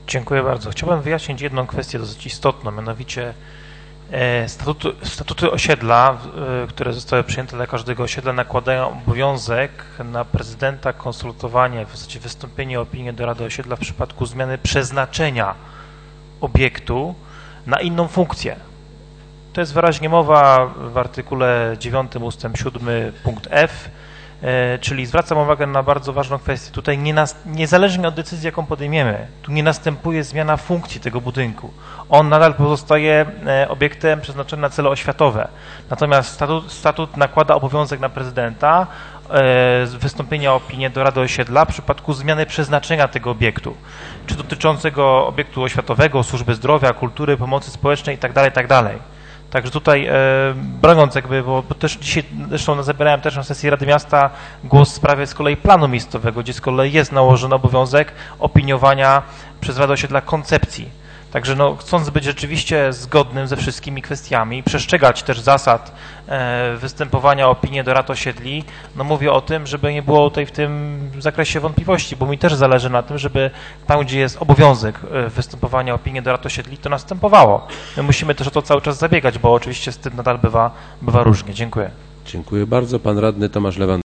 Dziękuję bardzo. Chciałbym wyjaśnić jedną kwestię dosyć istotną, mianowicie statuty osiedla, które zostały przyjęte dla każdego osiedla, nakładają obowiązek na prezydenta konsultowania, w zasadzie wystąpienie o opinię do Rady Osiedla w przypadku zmiany przeznaczenia obiektu na inną funkcję. To jest wyraźnie mowa w artykule 9 ustęp 7 punkt F, czyli zwracam uwagę na bardzo ważną kwestię. Tutaj niezależnie od decyzji, jaką podejmiemy, tu nie następuje zmiana funkcji tego budynku. On nadal pozostaje obiektem przeznaczonym na cele oświatowe. Natomiast statut nakłada obowiązek na prezydenta wystąpienia o opinię do Rady Osiedla w przypadku zmiany przeznaczenia tego obiektu, czy dotyczącego obiektu oświatowego, służby zdrowia, kultury, pomocy społecznej itd. Także tutaj broniąc bo też dzisiaj zresztą zabierałem też na sesji Rady Miasta głos w sprawie z kolei planu miejscowego, gdzie z kolei jest nałożony obowiązek opiniowania przez Radę Osiedla koncepcji. Także chcąc być rzeczywiście zgodnym ze wszystkimi kwestiami, przestrzegać też zasad występowania o opinię do rad osiedli, mówię o tym, żeby nie było tutaj w tym zakresie wątpliwości, bo mi też zależy na tym, żeby tam, gdzie jest obowiązek występowania o opinię do rad osiedli, to następowało. My musimy też o to cały czas zabiegać, bo oczywiście z tym nadal bywa różnie. Dziękuję. Dziękuję bardzo. Pan radny Tomasz Lewandowski.